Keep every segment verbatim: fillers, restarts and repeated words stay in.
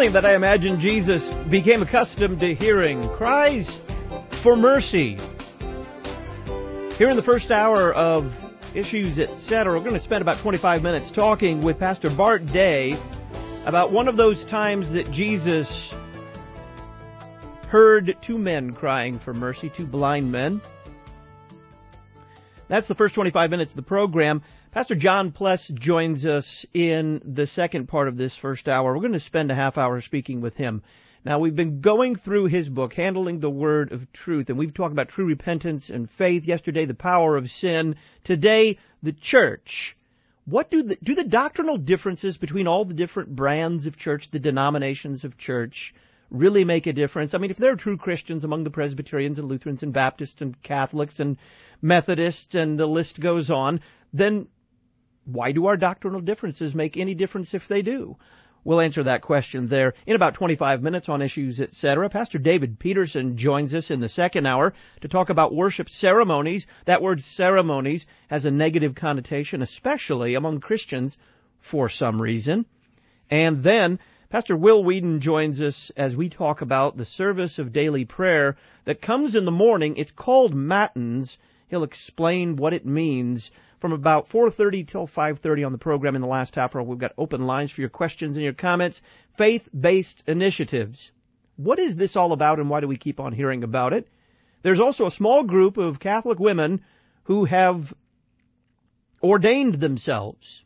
something that I imagine Jesus became accustomed to hearing, cries for mercy. Here in the first hour of Issues, et cetera, we're going to spend about twenty-five minutes talking with Pastor Bart Day about one of those times that Jesus heard two men crying for mercy, two blind men. That's the first twenty-five minutes of the program. Pastor John Pless joins us in the second part of this first hour. We're going to spend a half hour speaking with him. Now, we've been going through his book, Handling the Word of Truth, and we've talked about true repentance and faith. Yesterday, the power of sin. Today, the church. What do the, do the doctrinal differences between all the different brands of church, the denominations of church, really make a difference? I mean, if there are true Christians among the Presbyterians and Lutherans and Baptists and Catholics and Methodists and the list goes on, then why do our doctrinal differences make any difference if they do? We'll answer that question there in about twenty-five minutes on Issues, et cetera. Pastor David Peterson joins us in the second hour to talk about worship ceremonies. That word ceremonies has a negative connotation, especially among Christians for some reason. And then Pastor Will Whedon joins us as we talk about the service of daily prayer that comes in the morning. It's called Matins. He'll explain what it means. From about four thirty till five thirty on the program in the last half hour, we've got open lines for your questions and your comments. Faith-based initiatives. What is this all about, and why do we keep on hearing about it? There's also a small group of Catholic women who have ordained themselves.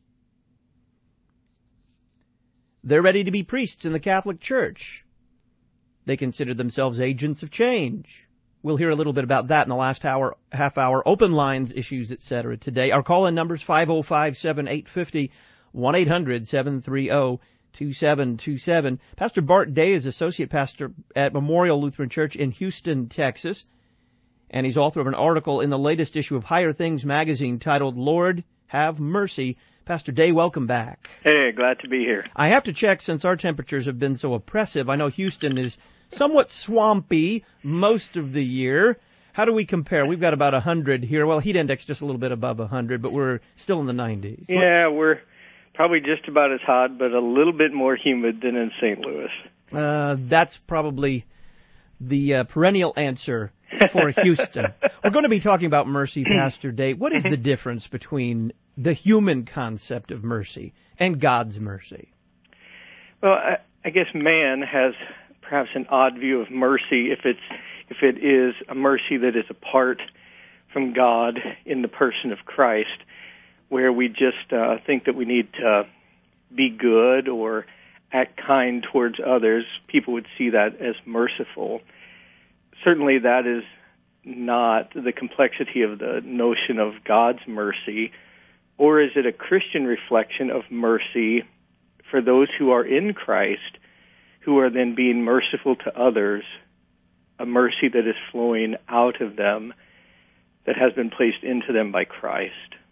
They're ready to be priests in the Catholic Church. They consider themselves agents of change. We'll hear a little bit about that in the last hour, half hour. Open lines, issues, et cetera today. Our call-in number's five oh five, seven eight five oh, one eight hundred, seven three oh, two seven two seven. Pastor Bart Day is associate pastor at Memorial Lutheran Church in Houston, Texas, and he's author of an article in the latest issue of Higher Things magazine titled, Lord, Have Mercy. Pastor Day, welcome back. Hey, glad to be here. I have to check, since our temperatures have been so oppressive. I know Houston is somewhat swampy most of the year. How do we compare? We've got about one hundred here. Well, heat index just a little bit above one hundred, but we're still in the nineties. Yeah, we're probably just about as hot, but a little bit more humid than in Saint Louis. Uh, that's probably the uh, perennial answer for Houston. We're going to be talking about mercy, Pastor Day. What is the difference between the human concept of mercy and God's mercy? Well, I, I guess man has perhaps an odd view of mercy if it's if it is a mercy that is apart from God in the person of Christ, where we just uh, think that we need to be good or act kind towards others. People would see that as merciful. Certainly that is not the complexity of the notion of God's mercy, or is it a Christian reflection of mercy for those who are in Christ, who are then being merciful to others, a mercy that is flowing out of them, that has been placed into them by Christ?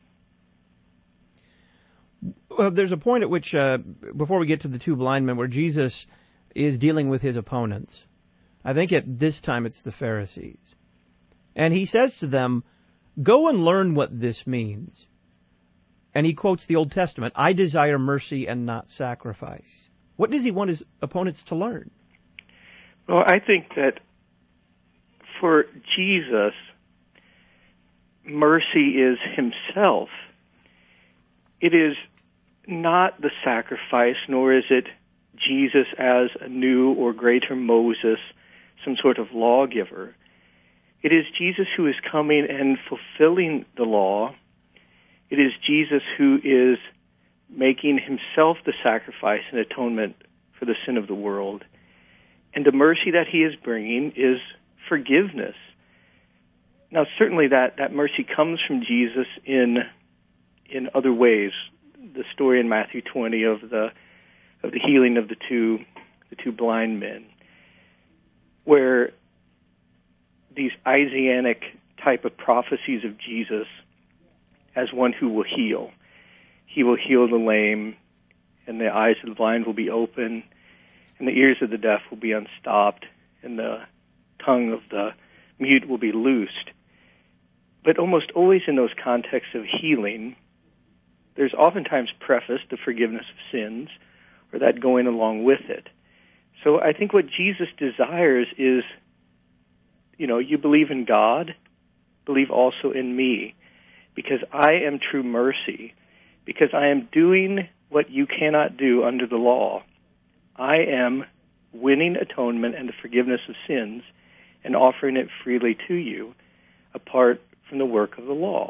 Well, there's a point at which, uh, before we get to the two blind men, where Jesus is dealing with his opponents. I think at this time it's the Pharisees. And he says to them, go and learn what this means. And he quotes the Old Testament, I desire mercy and not sacrifice. What does he want his opponents to learn? Well, I think that for Jesus, mercy is himself. It is not the sacrifice, nor is it Jesus as a new or greater Moses, some sort of lawgiver. It is Jesus who is coming and fulfilling the law. It is Jesus who is making himself the sacrifice and atonement for the sin of the world. And the mercy that he is bringing is forgiveness. Now, certainly that, that mercy comes from Jesus in in other ways. The story in Matthew twenty of the of the healing of the two the two blind men, where these Isaianic type of prophecies of Jesus as one who will heal. He will heal the lame, and the eyes of the blind will be open, and the ears of the deaf will be unstopped, and the tongue of the mute will be loosed. But almost always in those contexts of healing, there's oftentimes prefaced the forgiveness of sins, or that going along with it. So I think what Jesus desires is, you know, you believe in God, believe also in me, because I am true mercy, because I am doing what you cannot do under the law. I am winning atonement and the forgiveness of sins and offering it freely to you apart from the work of the law.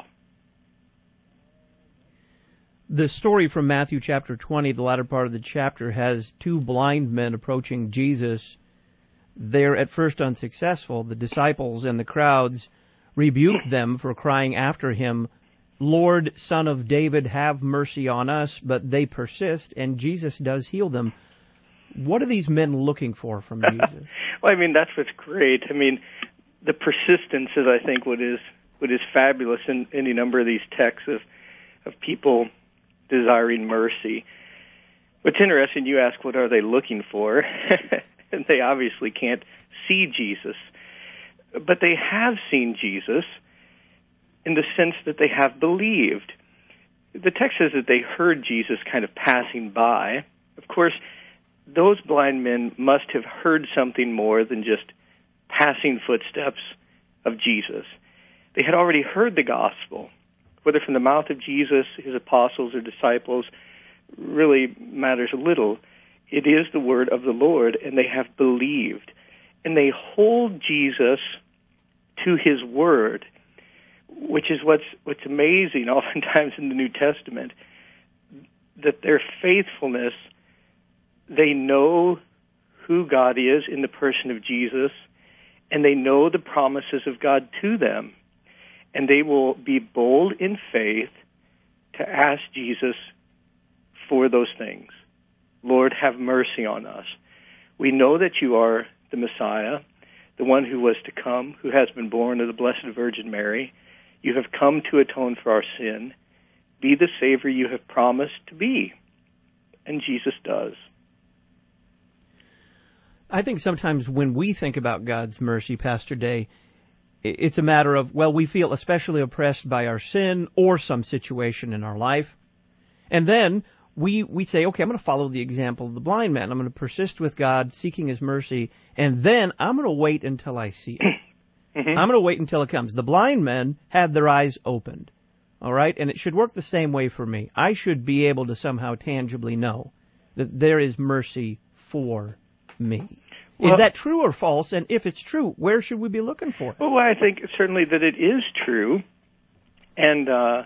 The story from Matthew chapter twenty, the latter part of the chapter, has two blind men approaching Jesus. They're at first unsuccessful. The disciples and the crowds rebuke them for crying after him, "Lord, Son of David, have mercy on us," but they persist, and Jesus does heal them. What are these men looking for from Jesus? Well, I mean, that's what's great. I mean, the persistence is, I think, what is what is fabulous in any number of these texts of, of people desiring mercy. What's interesting, you ask, what are they looking for? And they obviously can't see Jesus. But they have seen Jesus in the sense that they have believed. The text says that they heard Jesus kind of passing by. Of course, those blind men must have heard something more than just passing footsteps of Jesus. They had already heard the gospel, whether from the mouth of Jesus, his apostles, or disciples, really matters little. It is the word of the Lord, and they have believed. And they hold Jesus to his word, which is what's what's amazing oftentimes in the New Testament, that their faithfulness, they know who God is in the person of Jesus, and they know the promises of God to them. And they will be bold in faith to ask Jesus for those things. Lord, have mercy on us. We know that you are the Messiah, the one who was to come, who has been born of the Blessed Virgin Mary. You have come to atone for our sin. Be the Savior you have promised to be. And Jesus does. I think sometimes when we think about God's mercy, Pastor Day, it's a matter of, well, we feel especially oppressed by our sin or some situation in our life. And then we we say, okay, I'm going to follow the example of the blind man. I'm going to persist with God, seeking his mercy, and then I'm going to wait until I see it. Mm-hmm. I'm going to wait until it comes. The blind men had their eyes opened, all right? And it should work the same way for me. I should be able to somehow tangibly know that there is mercy for me. Well, is that true or false? And if it's true, where should we be looking for it? Well, I think certainly that it is true. And uh,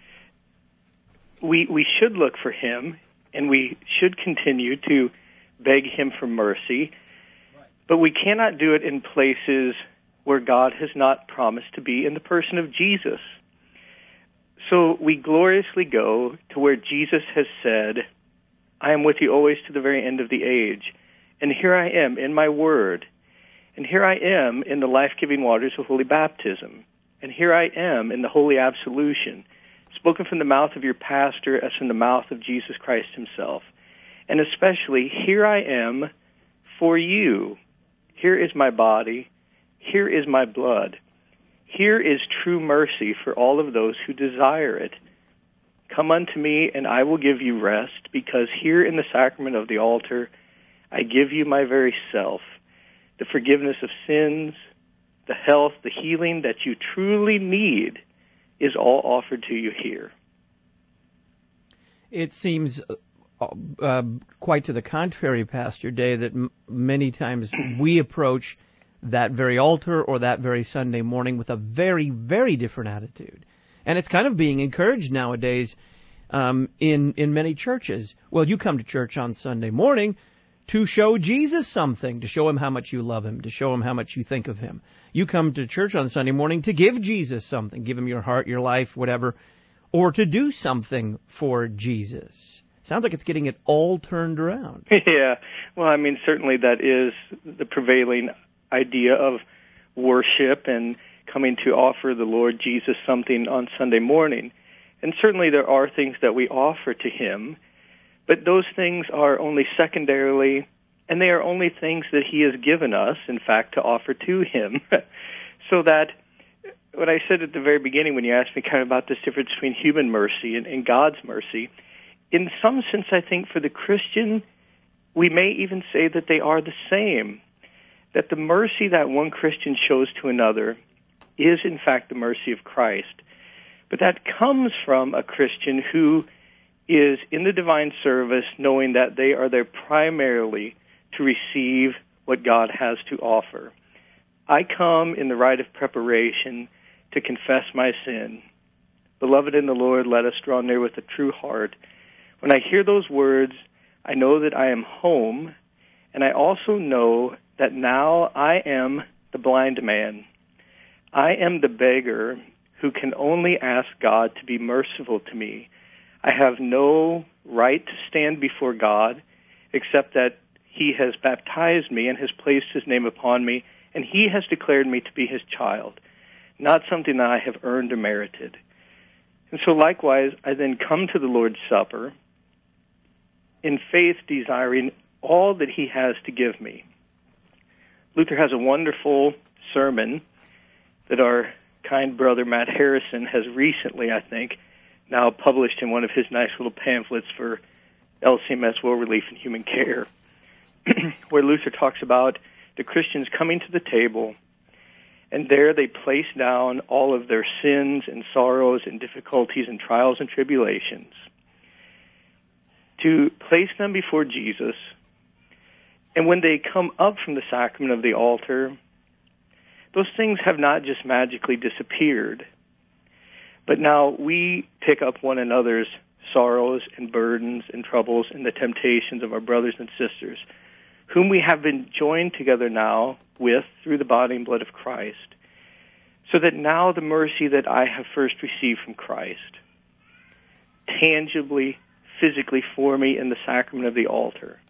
we we should look for him, and we should continue to beg him for mercy. But we cannot do it in places where God has not promised to be in the person of Jesus. So we gloriously go to where Jesus has said, I am with you always to the very end of the age. And here I am in my word. And here I am in the life-giving waters of holy baptism. And here I am in the holy absolution, spoken from the mouth of your pastor as from the mouth of Jesus Christ himself. And especially, here I am for you. Here is my body. Here is my blood. Here is true mercy for all of those who desire it. Come unto me, and I will give you rest, because here in the sacrament of the altar, I give you my very self, the forgiveness of sins, the health, the healing that you truly need is all offered to you here. It seems uh, uh, quite to the contrary, Pastor Day, that m- many times we approach that very altar or that very Sunday morning with a very, very different attitude. And it's kind of being encouraged nowadays um, in, in many churches. Well, you come to church on Sunday morning to show Jesus something, to show him how much you love him, to show him how much you think of him. You come to church on Sunday morning to give Jesus something, give him your heart, your life, whatever, or to do something for Jesus. Sounds like it's getting it all turned around. Yeah, well, I mean, certainly that is the prevailing idea of worship and coming to offer the Lord Jesus something on Sunday morning. And certainly there are things that we offer to him, but those things are only secondarily, and they are only things that he has given us, in fact, to offer to him. So that what I said at the very beginning when you asked me kind of about this difference between human mercy and, and God's mercy, in some sense, I think for the Christian, we may even say that they are the same, that the mercy that one Christian shows to another is in fact the mercy of Christ. But that comes from a Christian who is in the divine service, knowing that they are there primarily to receive what God has to offer. I come in the rite of preparation to confess my sin. Beloved in the Lord, let us draw near with a true heart. When I hear those words, I know that I am home, and I also know that now I am the blind man. I am the beggar who can only ask God to be merciful to me. I have no right to stand before God except that He has baptized me and has placed His name upon me, and He has declared me to be His child, not something that I have earned or merited. And so likewise, I then come to the Lord's Supper in faith, desiring all that He has to give me. Luther has a wonderful sermon that our kind brother Matt Harrison has recently, I think, now published in one of his nice little pamphlets for L C M S, World Relief and Human Care, where Luther talks about the Christians coming to the table, and there they place down all of their sins and sorrows and difficulties and trials and tribulations to place them before Jesus. And when they come up from the sacrament of the altar, those things have not just magically disappeared, but now we pick up one another's sorrows and burdens and troubles and the temptations of our brothers and sisters, whom we have been joined together now with through the body and blood of Christ, so that now the mercy that I have first received from Christ, tangibly, physically for me in the sacrament of the altar,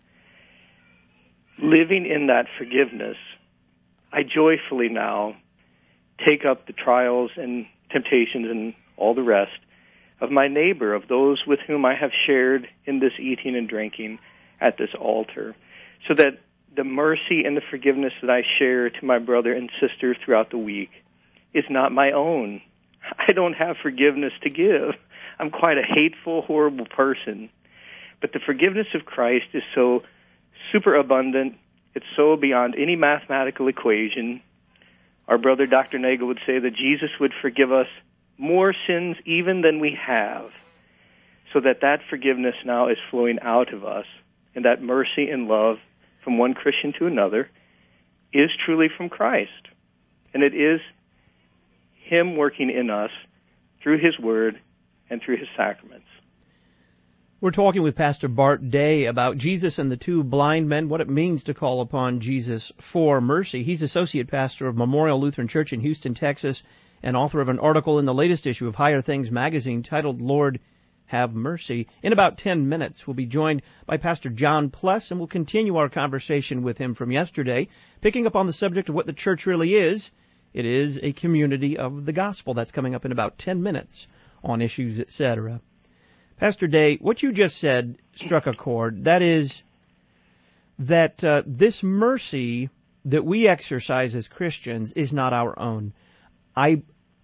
living in that forgiveness, I joyfully now take up the trials and temptations and all the rest of my neighbor, of those with whom I have shared in this eating and drinking at this altar, so that the mercy and the forgiveness that I share to my brother and sister throughout the week is not my own. I don't have forgiveness to give. I'm quite a hateful, horrible person. But the forgiveness of Christ is so superabundant. It's so beyond any mathematical equation. Our brother Doctor Nagel would say that Jesus would forgive us more sins even than we have, so that that forgiveness now is flowing out of us, and that mercy and love from one Christian to another is truly from Christ. And it is Him working in us through His Word and through His sacraments. We're talking with Pastor Bart Day about Jesus and the two blind men, what it means to call upon Jesus for mercy. He's associate pastor of Memorial Lutheran Church in Houston, Texas, and author of an article in the latest issue of Higher Things magazine titled, Lord, Have Mercy. In about ten minutes, we'll be joined by Pastor John Pless, and we'll continue our conversation with him from yesterday, picking up on the subject of what the church really is. It is a community of the gospel. That's coming up in about ten minutes on Issues, et cetera. Pastor Day, what you just said struck a chord. That is that uh, this mercy that we exercise as Christians is not our own. I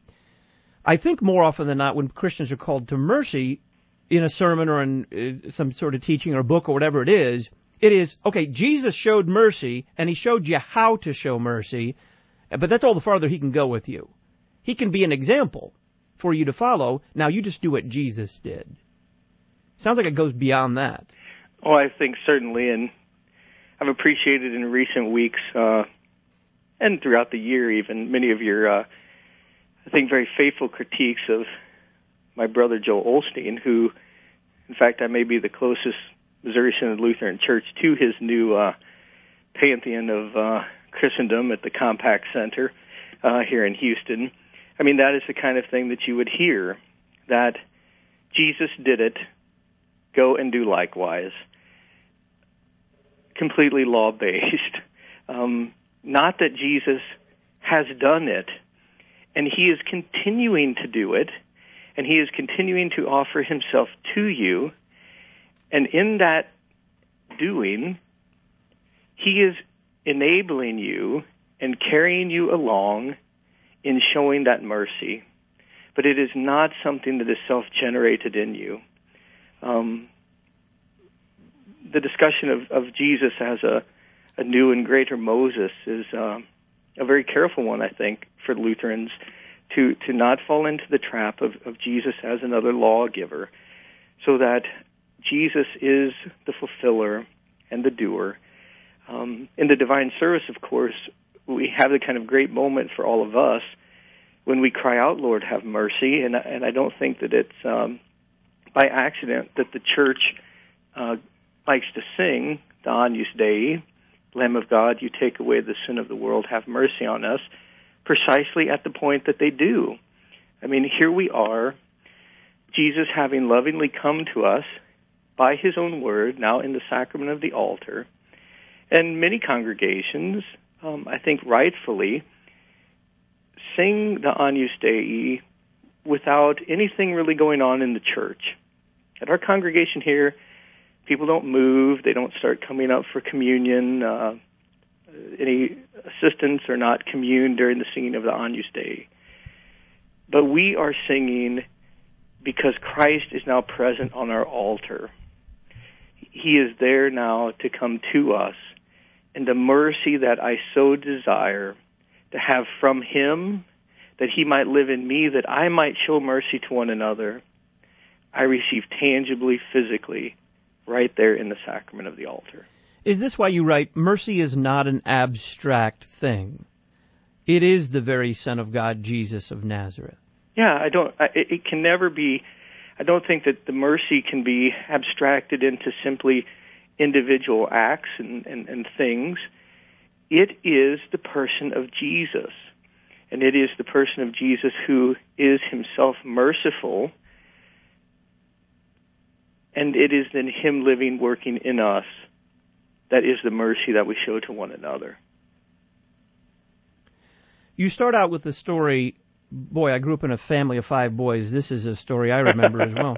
I think more often than not when Christians are called to mercy in a sermon or in uh, some sort of teaching or book or whatever it is, it is, okay, Jesus showed mercy and He showed you how to show mercy, but that's all the farther He can go with you. He can be an example for you to follow. Now you just do what Jesus did. Sounds like it goes beyond that. Oh, I think certainly, and I've appreciated in recent weeks uh, and throughout the year even many of your, uh, I think, very faithful critiques of my brother Joel Osteen, who, in fact, I may be the closest Missouri Synod Lutheran Church to his new uh, pantheon of uh, Christendom at the Compact Center uh, here in Houston. I mean, that is the kind of thing that you would hear, that Jesus did it, go and do likewise. Completely law-based. Um, not that Jesus has done it, and He is continuing to do it, and He is continuing to offer Himself to you, and in that doing, He is enabling you and carrying you along in showing that mercy. But it is not something that is self-generated in you. Um, the discussion of, of Jesus as a, a new and greater Moses is uh, a very careful one, I think, for Lutherans, to, to not fall into the trap of, of Jesus as another lawgiver, so that Jesus is the fulfiller and the doer. Um, in the divine service, of course, we have the kind of great moment for all of us when we cry out, Lord, have mercy, and, and I don't think that it's um, by accident that the church uh, likes to sing the Agnus Dei, Lamb of God, you take away the sin of the world, have mercy on us, precisely at the point that they do. I mean, here we are, Jesus having lovingly come to us by his own word, now in the sacrament of the altar, and many congregations, um, I think rightfully, sing the Agnus Dei without anything really going on in the church. At our congregation here, people don't move, they don't start coming up for communion, uh, any assistants are not communed during the singing of the Agnus Dei. But we are singing because Christ is now present on our altar. He is there now to come to us, and the mercy that I so desire to have from him, that he might live in me, that I might show mercy to one another, I receive tangibly, physically, right there in the sacrament of the altar. Is this why you write, mercy is not an abstract thing? It is the very Son of God, Jesus of Nazareth. Yeah, I don't, I, it can never be, I don't think that the mercy can be abstracted into simply individual acts and, and, and things. It is the person of Jesus, and it is the person of Jesus who is himself merciful, and it is then him living, working in us, that is the mercy that we show to one another. You start out with the story, boy, I grew up in a family of five boys. This is a story I remember as well.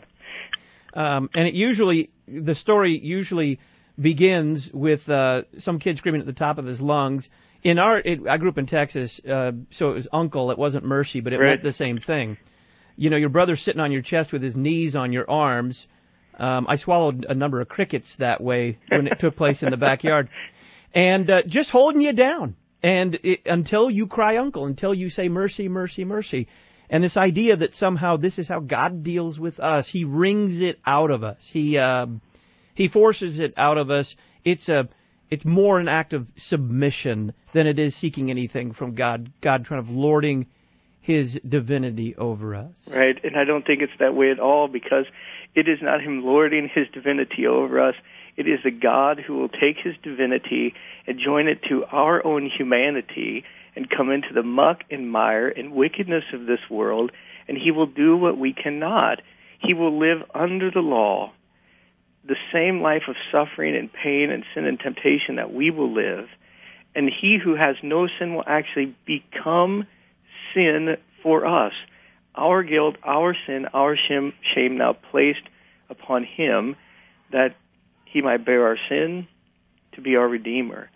Um, and it usually, the story usually begins with uh, some kid screaming at the top of his lungs. In our, it, I grew up in Texas, uh, so it was uncle. It wasn't mercy, but it Right. meant the same thing. You know, your brother's sitting on your chest with his knees on your arms. Um, I swallowed a number of crickets that way when it took place in the backyard. And uh, just holding you down. And it, until you cry uncle, until you say mercy, mercy, mercy. And this idea that somehow this is how God deals with us. He wrings it out of us. He uh, he forces it out of us. It's a it's more an act of submission than it is seeking anything from God. God kind of lording his divinity over us. Right, and I don't think it's that way at all, because it is not him lording his divinity over us. It is a God who will take his divinity and join it to our own humanity and come into the muck and mire and wickedness of this world, and he will do what we cannot. He will live under the law, the same life of suffering and pain and sin and temptation that we will live, and he who has no sin will actually become sin for us. Our guilt, our sin, our shame, shame now placed upon him, that he might bear our sin, to be our Redeemer.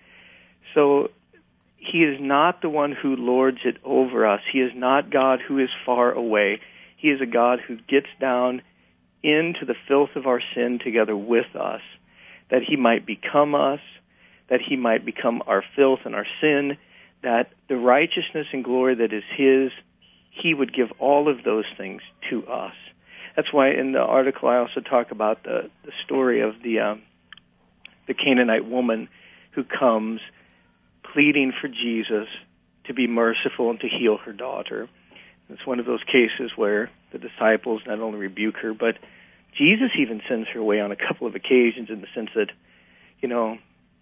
So he is not the one who lords it over us. He is not God who is far away. He is a God who gets down into the filth of our sin together with us, that he might become us, that he might become our filth and our sin, that the righteousness and glory that is his, he would give all of those things to us. That's why in the article I also talk about the, the story of the um, the Canaanite woman who comes pleading for Jesus to be merciful and to heal her daughter. It's one of those cases where the disciples not only rebuke her, but Jesus even sends her away on a couple of occasions, in the sense that, you know,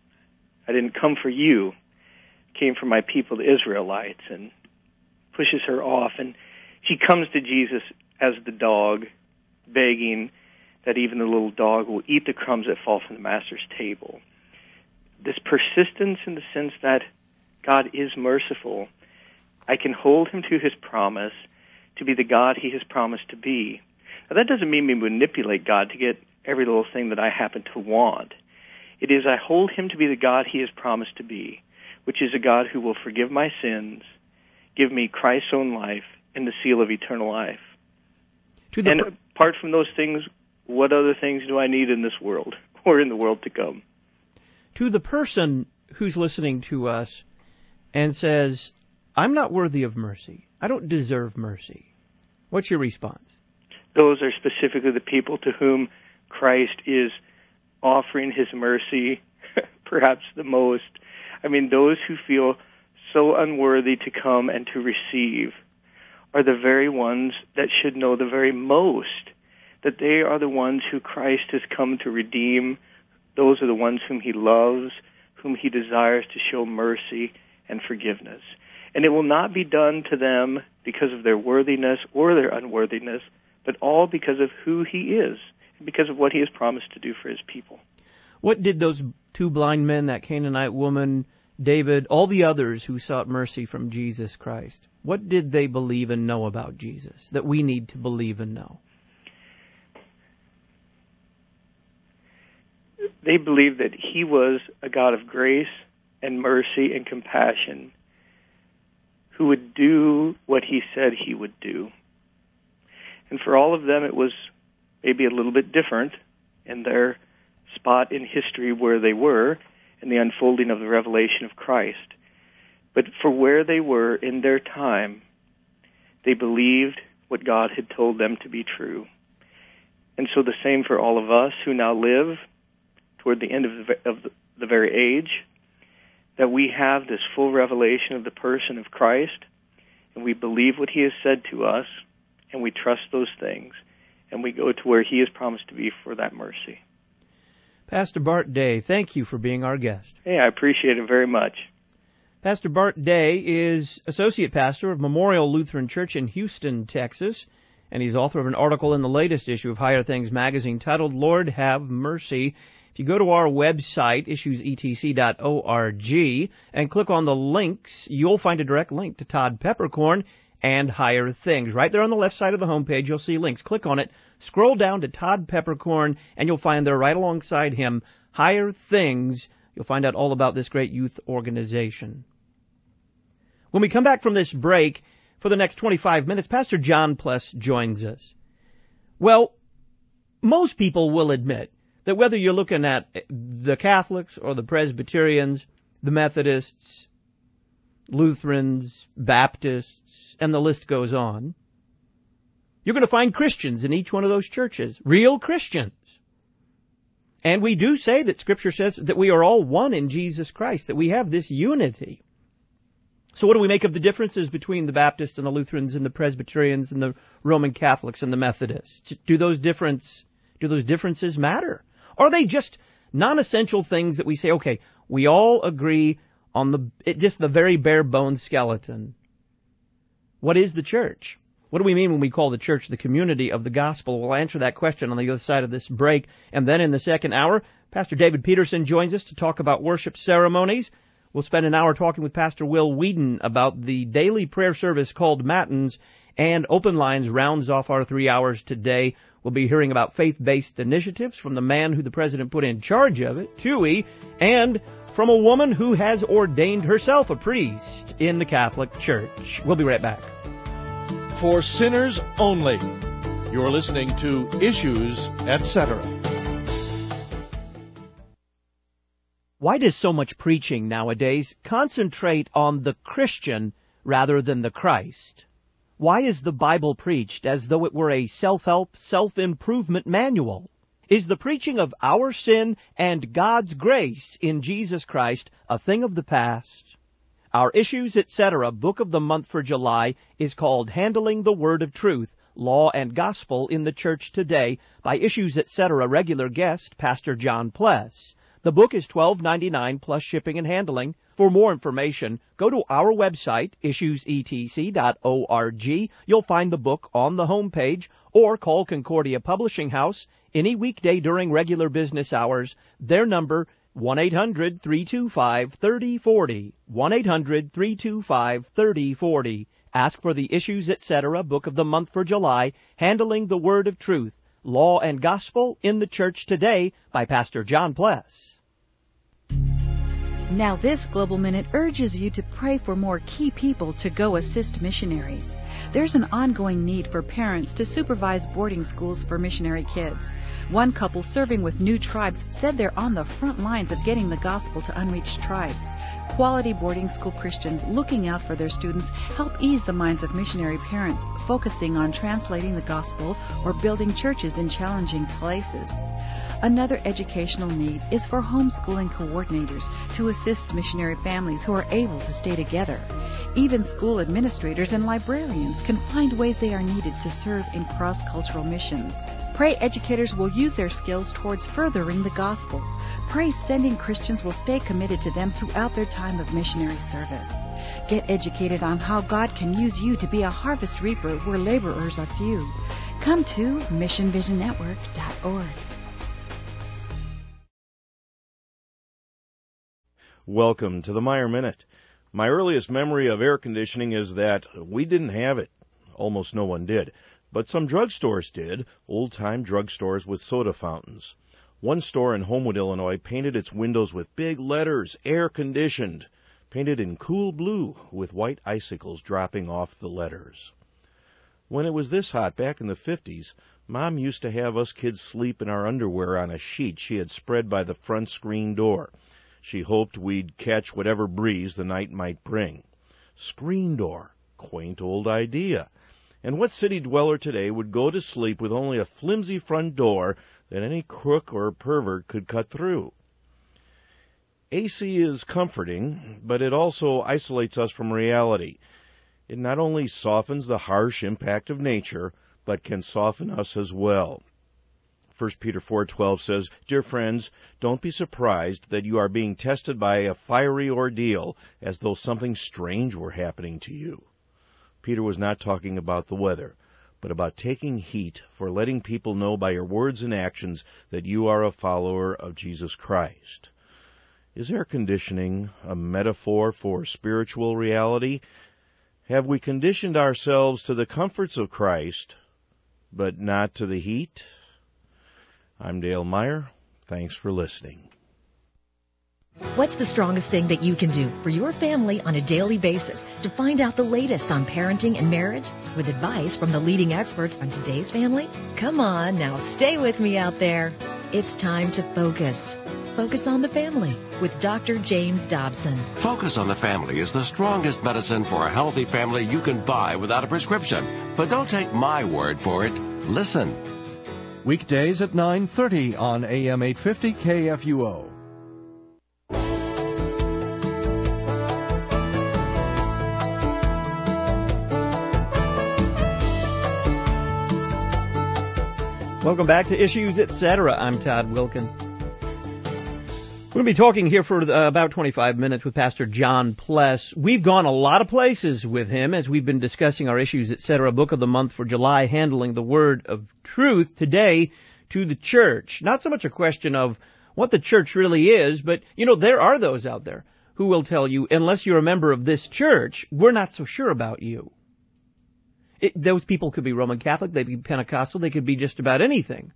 I didn't come for you, I came for my people, the Israelites, and pushes her off. And she comes to Jesus as the dog, begging that even the little dog will eat the crumbs that fall from the master's table. This persistence in the sense that God is merciful. I can hold him to his promise to be the God he has promised to be. Now, that doesn't mean we manipulate God to get every little thing that I happen to want. It is I hold him to be the God he has promised to be, which is a God who will forgive my sins, give me Christ's own life, and the seal of eternal life. To the and per- apart from those things, what other things do I need in this world? or in the world to come. To the person who's listening to us and says, I'm not worthy of mercy, I don't deserve mercy, what's your response? Those are specifically the people to whom Christ is offering his mercy perhaps the most. I mean, those who feel so unworthy to come and to receive are the very ones that should know the very most that they are the ones who Christ has come to redeem. Those are the ones whom he loves, whom he desires to show mercy and forgiveness. And it will not be done to them because of their worthiness or their unworthiness, but all because of who he is, and because of what he has promised to do for his people. What did those two blind men, that Canaanite woman, David, all the others who sought mercy from Jesus Christ, what did they believe and know about Jesus that we need to believe and know? They believed that he was a God of grace and mercy and compassion who would do what he said he would do. And for all of them, it was maybe a little bit different in their spot in history where they were in the unfolding of the revelation of Christ. But for where they were in their time, they believed what God had told them to be true. And so the same for all of us who now live toward the end of the, of the, the very age, that we have this full revelation of the person of Christ, and we believe what he has said to us, and we trust those things, and we go to where he has promised to be for that mercy. Pastor Bart Day, thank you for being our guest. Hey, I appreciate it very much. Pastor Bart Day is Associate Pastor of Memorial Lutheran Church in Houston, Texas, and he's author of an article in the latest issue of Higher Things magazine titled, Lord Have Mercy. If you go to our website, issues e t c dot org, and click on the links, you'll find a direct link to Todd Peppercorn and Higher Things. Right there on the left side of the homepage, you'll see links. Click on it, scroll down to Todd Peppercorn, and you'll find there right alongside him, Higher Things. You'll find out all about this great youth organization. When we come back from this break, for the next twenty-five minutes, Pastor John Pless joins us. Well, most people will admit that whether you're looking at the Catholics or the Presbyterians, the Methodists, Lutherans, Baptists, and the list goes on, you're going to find Christians in each one of those churches, real Christians. And we do say that Scripture says that we are all one in Jesus Christ, that we have this unity. So what do we make of the differences between the Baptists and the Lutherans and the Presbyterians and the Roman Catholics and the Methodists? Do those difference, do those differences matter? Or are they just non-essential things that we say, okay, we all agree on the it, just the very bare bones skeleton? What is the church? What do we mean when we call the church the community of the gospel? We'll answer that question on the other side of this break. And then in the second hour, Pastor David Peterson joins us to talk about worship ceremonies. We'll spend an hour talking with Pastor Will Whedon about the daily prayer service called Matins, and Open Lines rounds off our three hours today. We'll be hearing about faith-based initiatives from the man who the president put in charge of it, Tui, and from a woman who has ordained herself a priest in the Catholic Church. We'll be right back. For sinners only. You're listening to Issues, et cetera. Why does so much preaching nowadays concentrate on the Christian rather than the Christ? Why is the Bible preached as though it were a self-help, self-improvement manual? Is the preaching of our sin and God's grace in Jesus Christ a thing of the past? Our Issues, et cetera book of the month for July is called Handling the Word of Truth, Law and Gospel in the Church Today by Issues, et cetera regular guest, Pastor John Pless. The book is twelve ninety-nine plus shipping and handling. For more information, go to our website, issues e t c dot org. You'll find the book on the homepage, or call Concordia Publishing House any weekday during regular business hours. Their number, one eight hundred, three two five, three oh four oh, one eight hundred, three two five, three oh four oh. Ask for the Issues, et cetera book of the month for July, Handling the Word of Truth, Law and Gospel in the Church Today by Pastor John Pless. Now this Global Minute urges you to pray for more key people to go assist missionaries. There's an ongoing need for parents to supervise boarding schools for missionary kids. One couple serving with New Tribes said they're on the front lines of getting the gospel to unreached tribes. Quality boarding school Christians looking out for their students help ease the minds of missionary parents focusing on translating the gospel or building churches in challenging places. Another educational need is for homeschooling coordinators to assist missionary families who are able to stay together. Even school administrators and librarians can find ways they are needed to serve in cross-cultural missions. Pray educators will use their skills towards furthering the gospel. Pray sending Christians will stay committed to them throughout their time of missionary service. Get educated on how God can use you to be a harvest reaper where laborers are few. Come to mission vision network dot org. Welcome to the Meyer Minute. My earliest memory of air conditioning is that we didn't have it. Almost no one did. But some drugstores did, old-time drugstores with soda fountains. One store in Homewood, Illinois, painted its windows with big letters, air-conditioned, painted in cool blue with white icicles dropping off the letters. When it was this hot back in the fifties, Mom used to have us kids sleep in our underwear on a sheet she had spread by the front screen door. She hoped we'd catch whatever breeze the night might bring. Screen door. Quaint old idea. And what city dweller today would go to sleep with only a flimsy front door that any crook or pervert could cut through? A C is comforting, but it also isolates us from reality. It not only softens the harsh impact of nature, but can soften us as well. First Peter four twelve says, "Dear friends, don't be surprised that you are being tested by a fiery ordeal as though something strange were happening to you." Peter was not talking about the weather, but about taking heat for letting people know by your words and actions that you are a follower of Jesus Christ. Is air conditioning a metaphor for spiritual reality? Have we conditioned ourselves to the comforts of Christ, but not to the heat? I'm Dale Meyer. Thanks for listening. What's the strongest thing that you can do for your family on a daily basis to find out the latest on parenting and marriage with advice from the leading experts on today's family? Come on, now stay with me out there. It's time to focus. Focus on the Family with Doctor James Dobson. Focus on the Family is the strongest medicine for a healthy family you can buy without a prescription. But don't take my word for it. Listen. Weekdays at nine thirty on A M eight fifty K F U O. Welcome back to Issues, et cetera. I'm Todd Wilkin. We're going to be talking here for uh, about twenty-five minutes with Pastor John Pless. We've gone a lot of places with him as we've been discussing our Issues, et cetera. Book of the month for July, handling the word of truth. Today, to the church. Not so much a question of what the church really is, but, you know, there are those out there who will tell you, unless you're a member of this church, we're not so sure about you. It, those people could be Roman Catholic, they could be Pentecostal, they could be just about anything.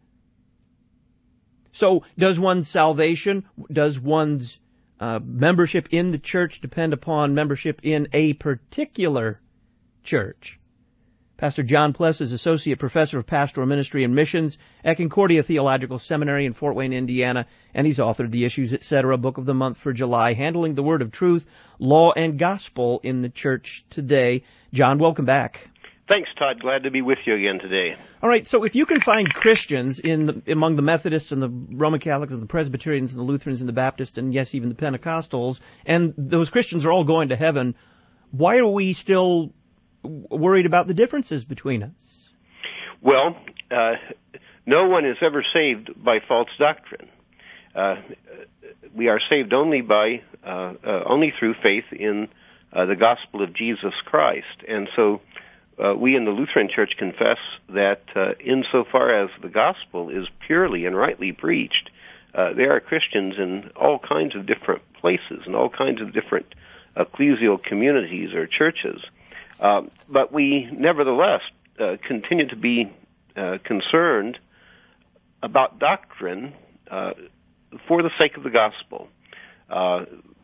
So does one's salvation, does one's uh, membership in the church depend upon membership in a particular church? Pastor John Pless is Associate Professor of Pastoral Ministry and Missions at Concordia Theological Seminary in Fort Wayne, Indiana, and he's authored the Issues, et cetera. Book of the month for July, handling the word of truth, law, and gospel in the church today. John, welcome back. Thanks, Todd. Glad to be with you again today. All right, so if you can find Christians in the, among the Methodists and the Roman Catholics and the Presbyterians and the Lutherans and the Baptists and, yes, even the Pentecostals, and those Christians are all going to heaven, why are we still worried about the differences between us? Well, uh, no one is ever saved by false doctrine. Uh, we are saved only by, uh, uh, only through faith in uh, the gospel of Jesus Christ. And so uh, we in the Lutheran Church confess that uh, insofar as the gospel is purely and rightly preached, uh, there are Christians in all kinds of different places and all kinds of different ecclesial communities or churches. Uh, but we nevertheless uh, continue to be uh, concerned about doctrine uh, for the sake of the gospel. Uh,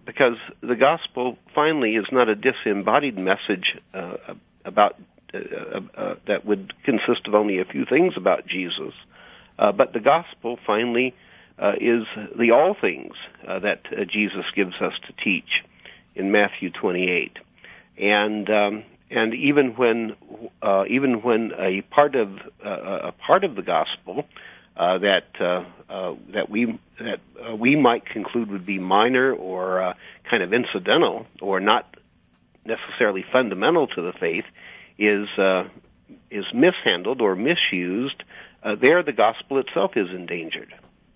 because the gospel finally is not a disembodied message uh, about uh, uh, that would consist of only a few things about Jesus, uh, but the gospel finally uh, is the all things uh, that uh, Jesus gives us to teach in Matthew twenty-eight, and um, and even when uh, even when a part of uh, a part of the gospel Uh, that uh, uh, that we that uh, we might conclude would be minor or uh, kind of incidental or not necessarily fundamental to the faith is uh, is mishandled or misused. Uh, there, the gospel itself is endangered.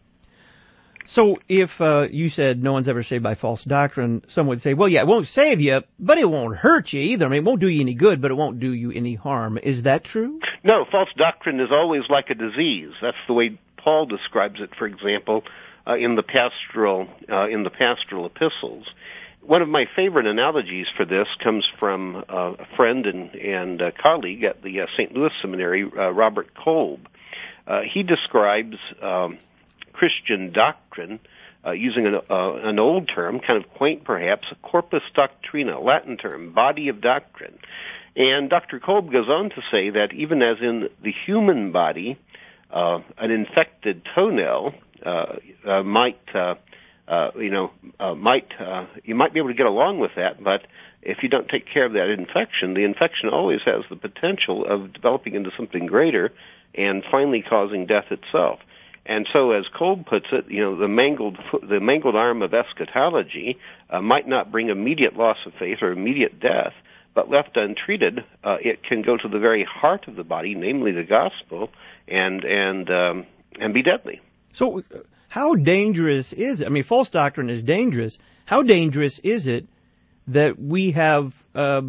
So, if uh, you said no one's ever saved by false doctrine, some would say, well, yeah, it won't save you, but it won't hurt you either. I mean, it won't do you any good, but it won't do you any harm. Is that true? No, false doctrine is always like a disease. That's the way Paul describes it, for example, uh, in the pastoral uh, in the pastoral epistles. One of my favorite analogies for this comes from uh, a friend and, and uh, colleague at the uh, Saint Louis Seminary, uh, Robert Kolb. Uh, he describes um, Christian doctrine uh, using an, uh, an old term, kind of quaint perhaps, a corpus doctrina, Latin term, body of doctrine. And Doctor Kolb goes on to say that even as in the human body, uh, an infected toenail uh, uh, might, uh, uh, you know, uh, might uh, you might be able to get along with that, but if you don't take care of that infection, the infection always has the potential of developing into something greater and finally causing death itself. And so, as Kolb puts it, you know, the mangled the mangled arm of eschatology uh, might not bring immediate loss of faith or immediate death, but left untreated, uh, it can go to the very heart of the body, namely the gospel, and and um, and be deadly. So, how dangerous is it? I mean, false doctrine is dangerous. How dangerous is it that we have uh,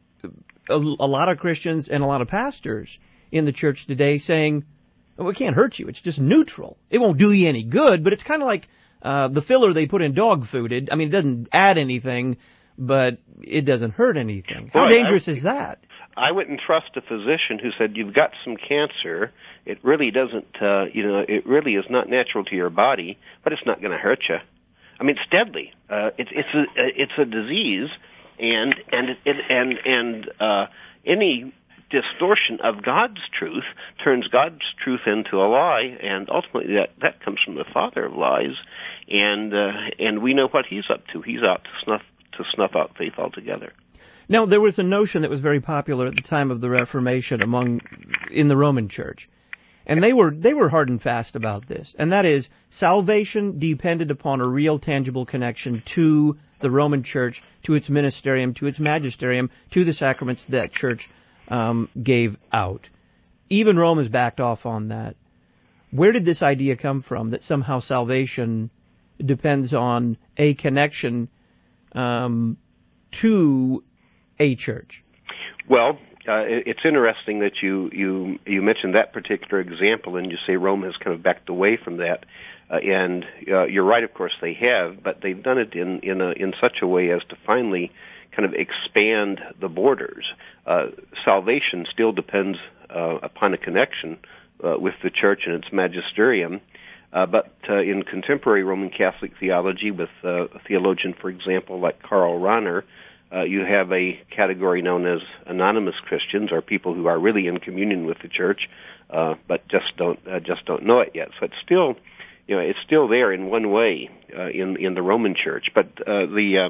a, a lot of Christians and a lot of pastors in the church today saying, well, it can't hurt you. It's just neutral. It won't do you any good, but it's kind of like uh, the filler they put in dog food. It, I mean, it doesn't add anything, but it doesn't hurt anything. How right. dangerous I, is that? I wouldn't trust a physician who said, you've got some cancer. It really doesn't, uh, you know, it really is not natural to your body, but it's not going to hurt you. I mean, it's deadly. Uh, it's it's a it's a disease, and and it, and and uh, any distortion of God's truth turns God's truth into a lie, and ultimately that, that comes from the father of lies, and uh, and we know what he's up to. He's out to snuff to snuff out faith altogether. Now, there was a notion that was very popular at the time of the Reformation among in the Roman Church, and they were they were hard and fast about this, and that is salvation depended upon a real, tangible connection to the Roman Church, to its ministerium, to its magisterium, to the sacraments that church Um, gave out. Even Rome has backed off on that. Where did this idea come from, that somehow salvation depends on a connection um, to a church? Well, uh, it's interesting that you, you you mentioned that particular example, and you say Rome has kind of backed away from that. Uh, and uh, you're right, of course, they have, but they've done it in in, a, in such a way as to finally kind of expand the borders. Uh, salvation still depends uh, upon a connection uh, with the church and its magisterium, uh, but uh, in contemporary Roman Catholic theology, with uh, a theologian, for example, like Karl Rahner, uh, you have a category known as anonymous Christians, or people who are really in communion with the church, uh, but just don't uh, just don't know it yet. So it's still, you know, it's still there in one way uh, in in the Roman Church, but uh, the uh,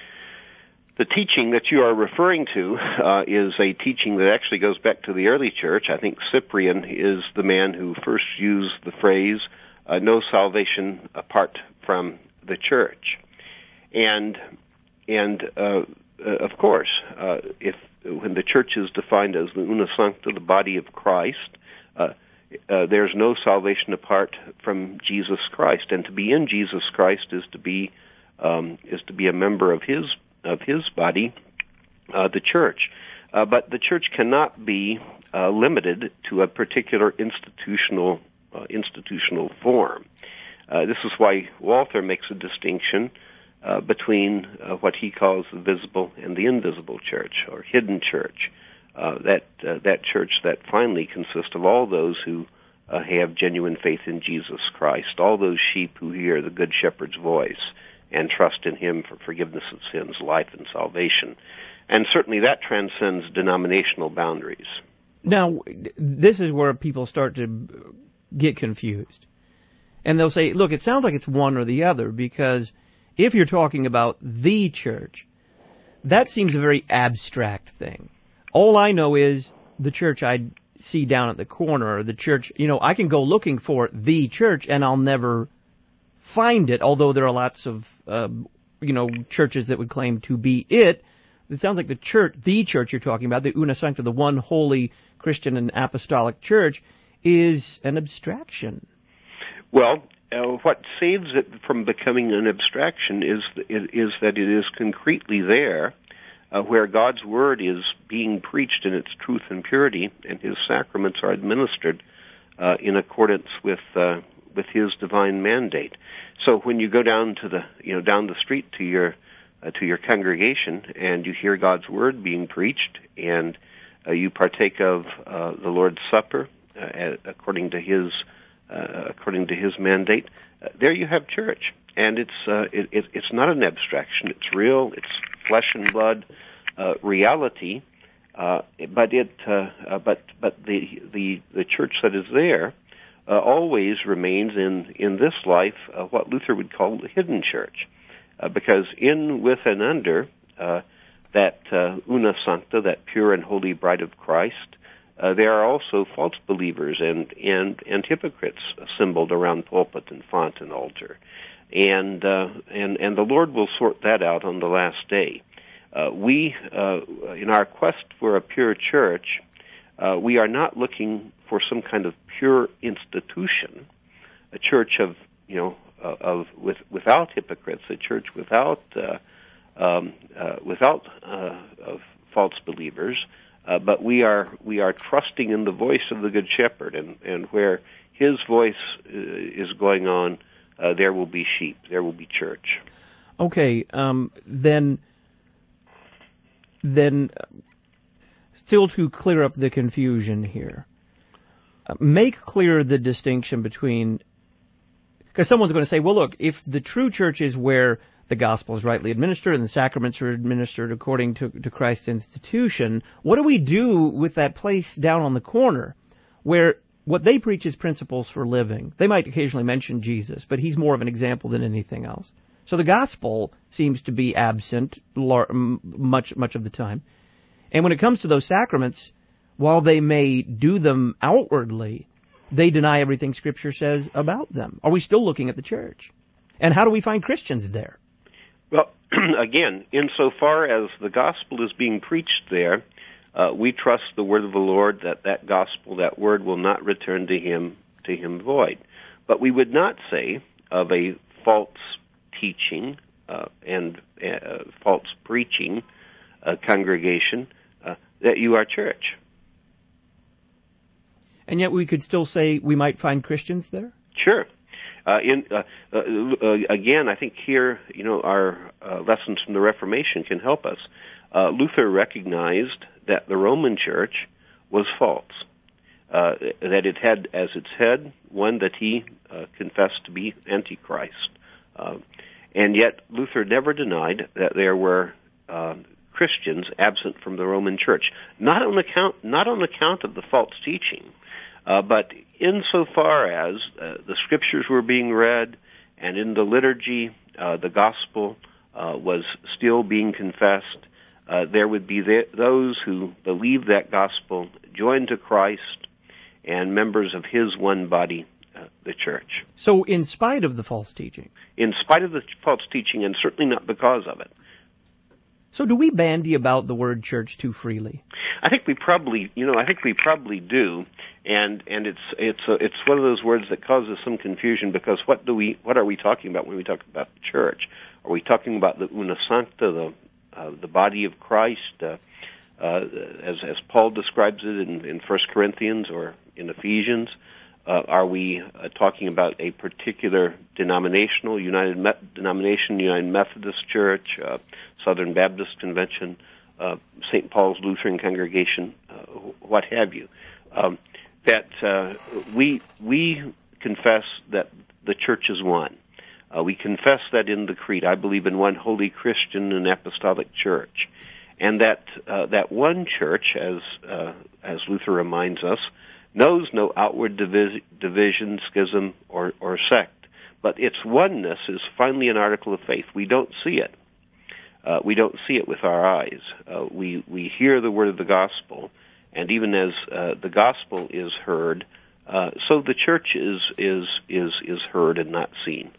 The teaching that you are referring to uh, is a teaching that actually goes back to the early church. I think Cyprian is the man who first used the phrase, uh, no salvation apart from the church. And, and uh, uh, of course, uh, if when the church is defined as the una sancta, the body of Christ, uh, uh, there's no salvation apart from Jesus Christ. And to be in Jesus Christ is to be um, is to be a member of His of his body, uh, the church. Uh, but the church cannot be uh, limited to a particular institutional uh, institutional form. Uh, this is why Walther makes a distinction uh, between uh, what he calls the visible and the invisible church, or hidden church. Uh, that uh, that church that finally consists of all those who uh, have genuine faith in Jesus Christ, all those sheep who hear the Good Shepherd's voice and trust in Him for forgiveness of sins, life, and salvation. And certainly that transcends denominational boundaries. Now, this is where people start to get confused. And they'll say, look, it sounds like it's one or the other, because if you're talking about the church, that seems a very abstract thing. All I know is the church I see down at the corner, or the church, you know, I can go looking for the church and I'll never find it, although there are lots of, uh, you know, churches that would claim to be it. It sounds like the church, the church you're talking about, the Una Sancta, the one holy Christian and apostolic church, is an abstraction. Well, uh, what saves it from becoming an abstraction is is that it is concretely there, uh, where God's Word is being preached in its truth and purity, and His sacraments are administered uh, in accordance with uh, with His divine mandate. So when you go down to the you know down the street to your uh, to your congregation and you hear God's Word being preached, and uh, you partake of uh, the Lord's Supper uh, according to His Uh, according to His mandate, uh, there you have church, and it's uh, it, it, it's not an abstraction. It's real. It's flesh and blood uh, reality. Uh, but it uh, uh, but but the the the church that is there uh, always remains in in this life uh, what Luther would call the hidden church, uh, because in, with, and under uh, that uh, Una Sancta, that pure and holy bride of Christ, Uh, there are also false believers and, and, and hypocrites assembled around pulpit and font and altar. And, uh, and, and the Lord will sort that out on the last day. Uh, we, uh, in our quest for a pure church, uh, we are not looking for some kind of pure institution, a church of, you know, uh, of, with, without hypocrites, a church without, uh, um, uh, without, uh, of false believers. Uh, but we are we are trusting in the voice of the Good Shepherd, and, and where His voice uh, is going on, uh, there will be sheep, there will be church. Okay, um, then, then, still to clear up the confusion here, uh, make clear the distinction between, because someone's going to say, well, look, if the true church is where the gospel is rightly administered and the sacraments are administered according to, to Christ's institution, what do we do with that place down on the corner where what they preach is principles for living? They might occasionally mention Jesus, but He's more of an example than anything else. So the gospel seems to be absent much, much of the time. And when it comes to those sacraments, while they may do them outwardly, they deny everything Scripture says about them. Are we still looking at the church? And how do we find Christians there? Well, again, insofar as the gospel is being preached there, uh, we trust the word of the Lord that that gospel, that word, will not return to him to him void. But we would not say of a false teaching uh, and uh, false preaching uh, congregation uh, that you are church. And yet we could still say we might find Christians there? Sure. Uh, in uh, uh, uh, again, I think here, you know, our uh, lessons from the Reformation can help us. Uh, Luther recognized that the Roman Church was false, uh, that it had as its head one that he uh, confessed to be Antichrist, uh, and yet Luther never denied that there were uh, Christians absent from the Roman Church, not on account not on account of the false teaching. Uh, but insofar as uh, the Scriptures were being read, and in the liturgy, uh, the gospel uh, was still being confessed, uh, there would be the, those who believed that gospel, joined to Christ, and members of His one body, uh, the church. So in spite of the false teaching? In spite of the false teaching, and certainly not because of it. So do we bandy about the word church too freely? I think we probably, you know, I think we probably do, and and it's it's a, it's one of those words that causes some confusion, because what do we what are we talking about when we talk about the church? Are we talking about the Una Sancta, the uh, the body of Christ, uh, uh, as as Paul describes it in, in First Corinthians or in Ephesians? Uh, are we uh, talking about a particular denominational, United Me- denomination, United Methodist Church, uh, Southern Baptist Convention, uh, Saint Paul's Lutheran Congregation, uh, what have you? Um, that uh, we we confess that the church is one. Uh, we confess that in the Creed. I believe in one holy Christian and apostolic church. And that uh, that one church, as uh, as Luther reminds us, knows no outward divis- division, schism, or, or sect. But its oneness is finally an article of faith. We don't see it. Uh, we don't see it with our eyes. Uh, we we hear the word of the gospel, and even as uh, the gospel is heard, uh, so the church is is is is heard and not seen.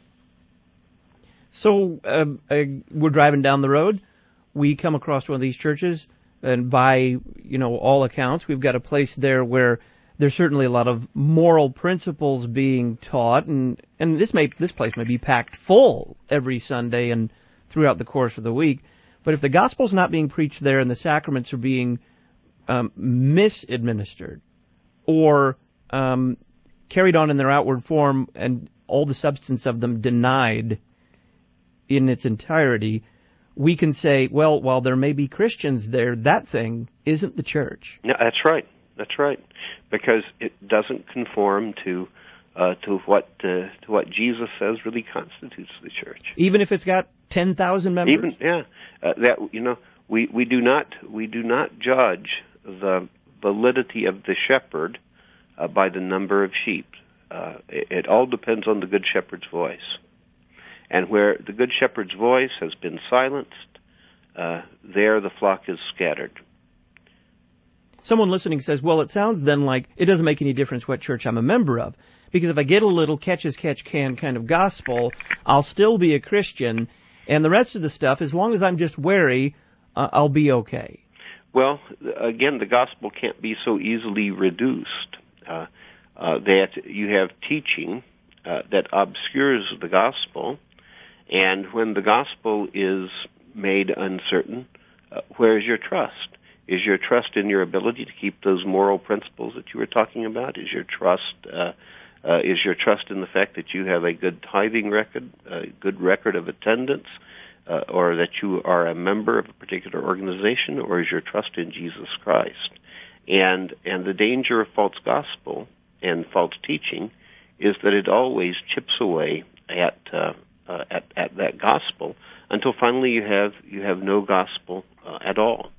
So uh, uh, we're driving down the road. We come across one of these churches, and by you know all accounts, we've got a place there where there's certainly a lot of moral principles being taught, and, and this may this place may be packed full every Sunday and throughout the course of the week. But if the gospel's not being preached there and the sacraments are being um, misadministered or um, carried on in their outward form and all the substance of them denied in its entirety, we can say, well, while there may be Christians there, that thing isn't the church. No, that's right. That's right, because it doesn't conform to uh, to what uh, to what Jesus says really constitutes the church. Even if it's got ten thousand members. Even yeah, uh, that you know we, we do not we do not judge the validity of the shepherd uh, by the number of sheep. Uh, it, it all depends on the good shepherd's voice, and where the good shepherd's voice has been silenced, uh, there the flock is scattered. Someone listening says, well, it sounds then like it doesn't make any difference what church I'm a member of, because if I get a little catch-as-catch-can kind of gospel, I'll still be a Christian, and the rest of the stuff, as long as I'm just wary, uh, I'll be okay. Well, again, the gospel can't be so easily reduced. Uh, uh, that you have teaching uh, that obscures the gospel, and when the gospel is made uncertain, uh, where is your trust? Is your trust in your ability to keep those moral principles that you were talking about? Is your trust uh, uh, is your trust in the fact that you have a good tithing record, a good record of attendance, uh, or that you are a member of a particular organization, or is your trust in Jesus Christ? And and the danger of false gospel and false teaching is that it always chips away at uh, uh, at, at that gospel until finally you have you have no gospel uh, at all.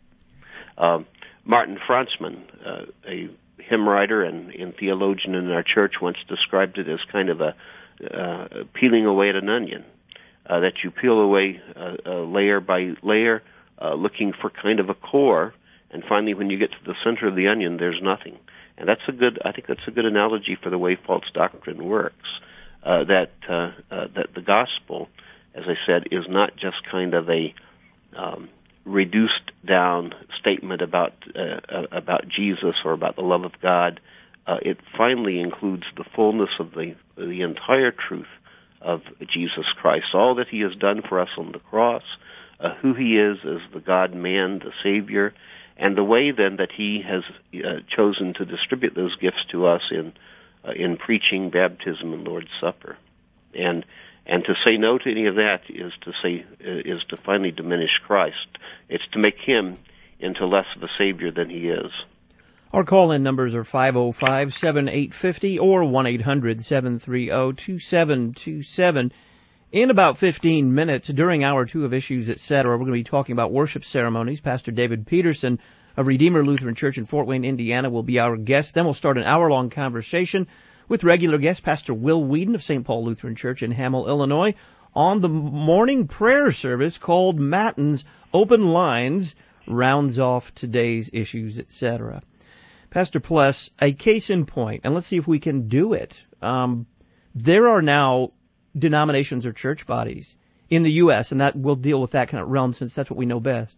Um, Martin Franzmann, uh, a hymn writer and, and theologian in our church, once described it as kind of a uh, peeling away at an onion, uh, that you peel away uh, uh, layer by layer, uh, looking for kind of a core, and finally when you get to the center of the onion, there's nothing. And that's a good, I think that's a good analogy for the way false doctrine works, uh, that, uh, uh, that the gospel, as I said, is not just kind of a um, reduced down statement about uh, about Jesus or about the love of God. Uh, it finally includes the fullness of the the entire truth of Jesus Christ, all that He has done for us on the cross, uh, who He is as the God-man, the Savior, and the way then that He has uh, chosen to distribute those gifts to us in uh, in preaching, baptism, and Lord's Supper, and. And to say no to any of that is to say is to finally diminish Christ. It's to make Him into less of a Savior than He is. Our call-in numbers are five oh five, seven eight five oh or one eight hundred, seven three oh, two seven two seven. In about fifteen minutes, during hour two of Issues, et cetera, we're going to be talking about worship ceremonies. Pastor David Peterson of Redeemer Lutheran Church in Fort Wayne, Indiana, will be our guest. Then we'll start an hour-long conversation with regular guest Pastor Will Whedon of Saint Paul Lutheran Church in Hamel, Illinois, on the morning prayer service called Matins Open Lines, rounds off today's Issues, et cetera. Pastor Pless, a case in point, and let's see if we can do it. Um, there are now denominations or church bodies in the U S, and that we'll deal with that kind of realm since that's what we know best,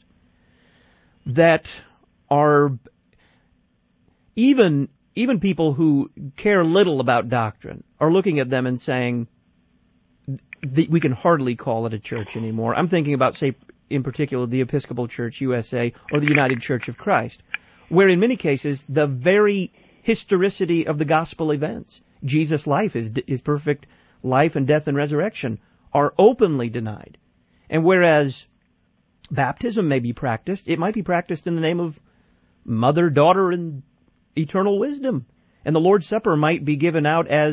that are even even people who care little about doctrine are looking at them and saying, we can hardly call it a church anymore. I'm thinking about, say, in particular, the Episcopal Church U S A or the United Church of Christ, where in many cases the very historicity of the gospel events, Jesus' life, his, his perfect life and death and resurrection, are openly denied. And whereas baptism may be practiced, it might be practiced in the name of mother, daughter, and eternal wisdom. And the Lord's Supper might be given out as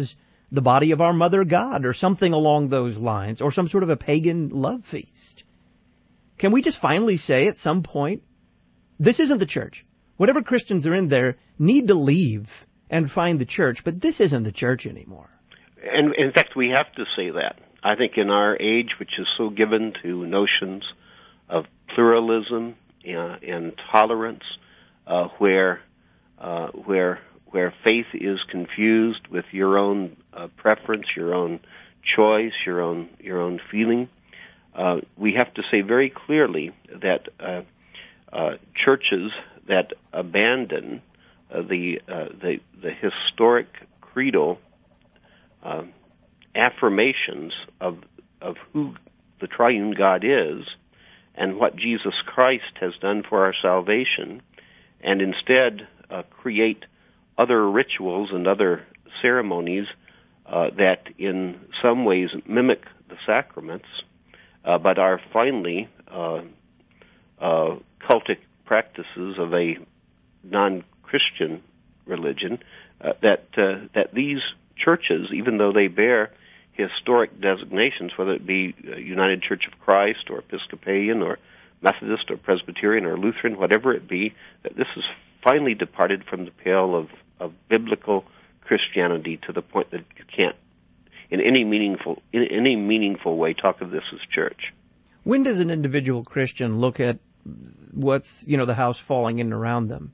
the body of our mother God or something along those lines, or some sort of a pagan love feast. Can we just finally say at some point, this isn't the church? Whatever Christians are in there need to leave and find the church, but this isn't the church anymore. And in fact, we have to say that. I think in our age, which is so given to notions of pluralism uh, and tolerance, uh, where uh, where where faith is confused with your own uh, preference, your own choice, your own your own feeling, uh, we have to say very clearly that uh, uh, churches that abandon uh, the uh, the the historic creedal uh, affirmations of of who the triune God is and what Jesus Christ has done for our salvation, and instead uh, create other rituals and other ceremonies uh, that in some ways mimic the sacraments, uh, but are finally uh, uh, cultic practices of a non-Christian religion, uh, that uh, that these churches, even though they bear historic designations, whether it be United Church of Christ or Episcopalian or Methodist or Presbyterian or Lutheran, whatever it be, that this has finally departed from the pale of, of biblical Christianity to the point that you can't, in any meaningful in any meaningful way, talk of this as church. When does an individual Christian look at what's, you know, the house falling in around them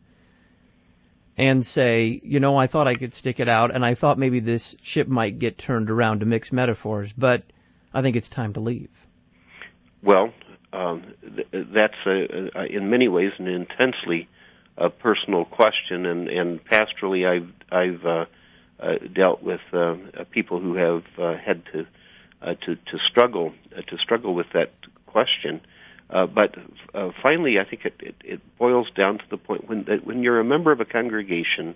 and say, you know, I thought I could stick it out, and I thought maybe this ship might get turned around, to mix metaphors, but I think it's time to leave? Well, um, th- that's a, a, in many ways an intensely uh, personal question, and, and pastorally, I've I've uh, uh, dealt with uh, people who have uh, had to uh, to to struggle uh, to struggle with that question. Uh, but uh, finally, I think it, it, it boils down to the point when that when you're a member of a congregation,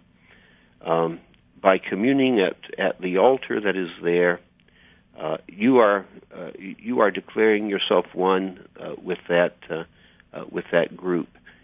um, by communing at, at the altar that is there, uh, you are uh, you are declaring yourself one uh, with that uh, uh, with that group,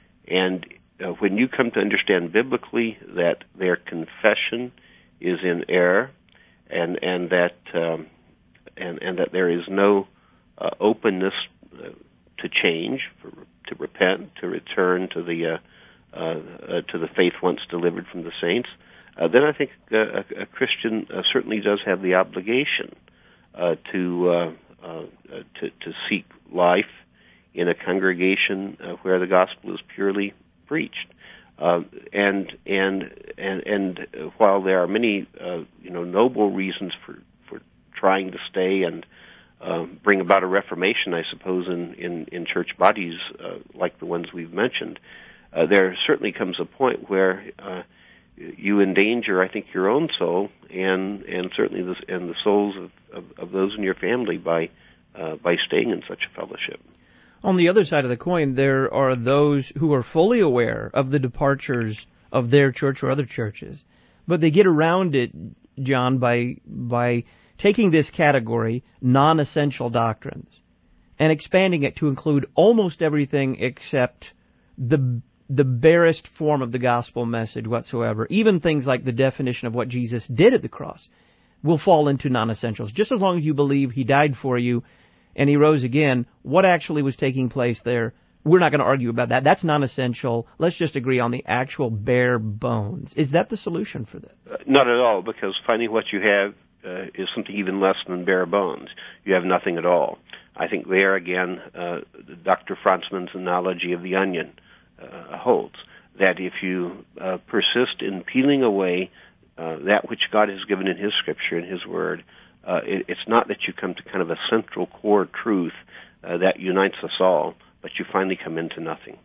and uh, when you come to understand biblically that their confession is in error, and and that um, and and that there is no uh, openness Uh, to change, for, to repent, to return to the uh, uh, uh, to the faith once delivered from the saints, uh, then I think uh, a, a Christian uh, certainly does have the obligation uh, to, uh, uh, to to seek life in a congregation uh, where the gospel is purely preached. Uh, and and and and while there are many uh, you know noble reasons for, for trying to stay and Uh, bring about a reformation, I suppose, in, in, in church bodies uh, like the ones we've mentioned, uh, there certainly comes a point where uh, you endanger, I think, your own soul and and certainly the, and the souls of, of, of those in your family by uh, by staying in such a fellowship. On the other side of the coin, there are those who are fully aware of the departures of their church or other churches, but they get around it, John, by by taking this category, non-essential doctrines, and expanding it to include almost everything except the the barest form of the gospel message whatsoever. Even things like the definition of what Jesus did at the cross will fall into non-essentials. Just as long as you believe he died for you and he rose again, what actually was taking place there, we're not going to argue about that. That's non-essential. Let's just agree on the actual bare bones. Is that the solution for that? Uh, not at all, because finding what you have Uh, is something even less than bare bones. You have nothing at all. I think there again, uh, Doctor Franzman's analogy of the onion uh, holds, that if you uh, persist in peeling away uh, that which God has given in His Scripture and His Word, uh, it, it's not that you come to kind of a central core truth uh, that unites us all, but you finally come into nothing.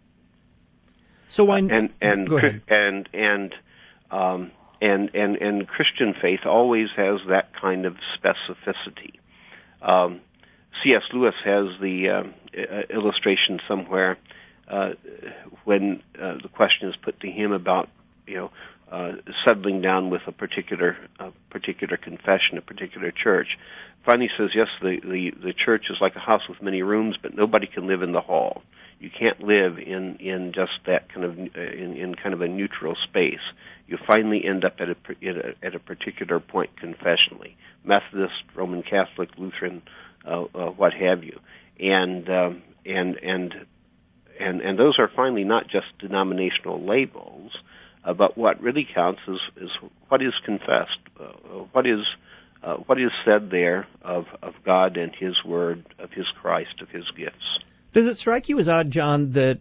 So I uh, and and go ahead. and and um, And, and and Christian faith always has that kind of specificity. Um, C S Lewis has the uh, illustration somewhere uh, when uh, the question is put to him about, you know, uh, settling down with a particular uh, particular confession, a particular church. Finally, he says, yes, the, the the church is like a house with many rooms, but nobody can live in the hall. You can't live in, in just that kind of uh, in, in kind of a neutral space. You finally end up at a, at a at a particular point confessionally, Methodist, Roman Catholic, Lutheran, uh, uh, what have you, and um, and and and and those are finally not just denominational labels, uh, but what really counts is is what is confessed, uh, what is uh, what is said there of of God and His Word, of His Christ, of His gifts. Does it strike you as odd, John, that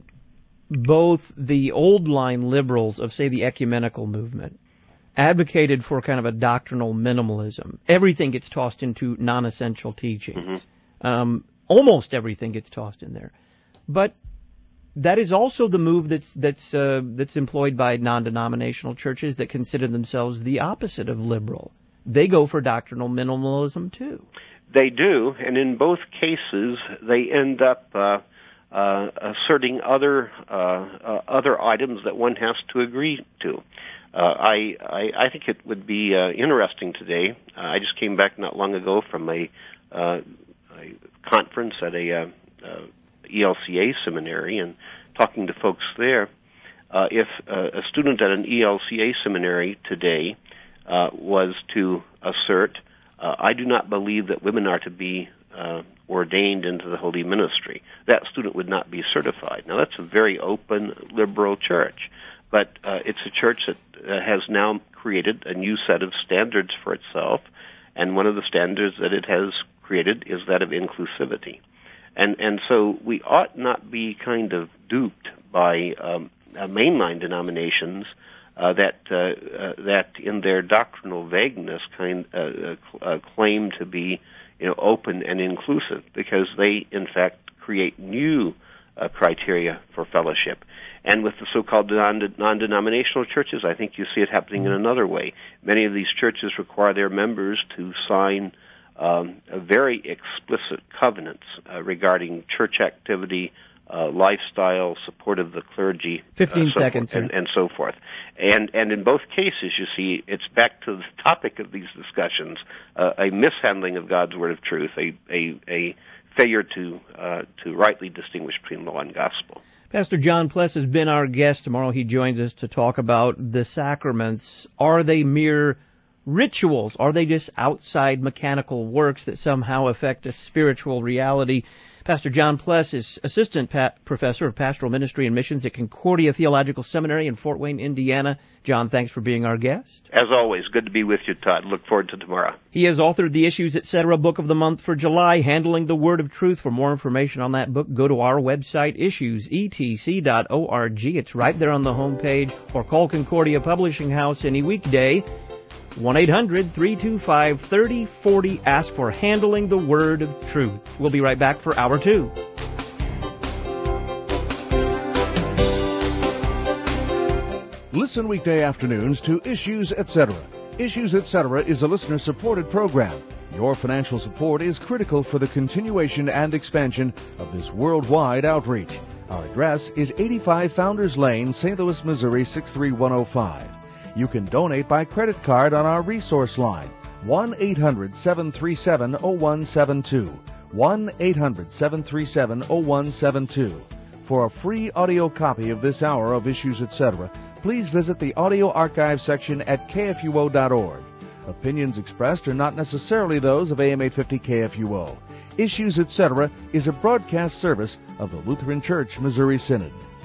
both the old line liberals of, say, the ecumenical movement advocated for kind of a doctrinal minimalism? Everything gets tossed into non-essential teachings. Mm-hmm. Um, almost everything gets tossed in there. But that is also the move that's that's uh, that's employed by non-denominational churches that consider themselves the opposite of liberal. They go for doctrinal minimalism too. They do, and in both cases, they end up uh, uh, asserting other uh, uh, other items that one has to agree to. Uh, I, I I think it would be uh, interesting today. Uh, I just came back not long ago from a, uh, a conference at a uh, uh, E L C A seminary, and talking to folks there. Uh, if uh, a student at an E L C A seminary today uh, was to assert, Uh, I do not believe that women are to be uh, ordained into the holy ministry, that student would not be certified. Now, that's a very open, liberal church, but uh, it's a church that uh, has now created a new set of standards for itself, and one of the standards that it has created is that of inclusivity. And, and so we ought not be kind of duped by um, uh, mainline denominations Uh, that uh, uh, that in their doctrinal vagueness kind uh, uh, claim to be, you know, open and inclusive, because they in fact create new uh, criteria for fellowship. And with the so-called non- non-denominational churches, I think you see it happening in another way. Many of these churches require their members to sign um, a very explicit covenants uh, regarding church activity, Uh, lifestyle, support of the clergy, Fifteen uh, so seconds, forth, and, and so forth. And and in both cases, you see, it's back to the topic of these discussions: uh, a mishandling of God's word of truth, a a, a failure to uh, to rightly distinguish between law and gospel. Pastor John Pless has been our guest. Tomorrow he joins us to talk about the sacraments. Are they mere rituals? Are they just outside mechanical works that somehow affect a spiritual reality? Pastor John Pless is Assistant pa- Professor of Pastoral Ministry and Missions at Concordia Theological Seminary in Fort Wayne, Indiana. John, thanks for being our guest. As always, good to be with you, Todd. Look forward to tomorrow. He has authored the Issues, et cetera book of the month for July, Handling the Word of Truth. For more information on that book, go to our website, issues e t c dot org. It's right there on the home page, or call Concordia Publishing House any weekday, one eight hundred, three two five, three oh four oh. Ask for Handling the Word of Truth. We'll be right back for Hour two. Listen weekday afternoons to Issues, et cetera. Issues, et cetera is a listener-supported program. Your financial support is critical for the continuation and expansion of this worldwide outreach. Our address is eighty-five Founders Lane, Saint Louis, Missouri, six three one oh five. You can donate by credit card on our resource line, one eight hundred, seven three seven, oh one seven two, one eight hundred, seven three seven, oh one seven two. For a free audio copy of this hour of Issues, et cetera, please visit the audio archive section at k f u o dot org. Opinions expressed are not necessarily those of A M eight fifty K F U O. Issues, et cetera is a broadcast service of the Lutheran Church Missouri Synod.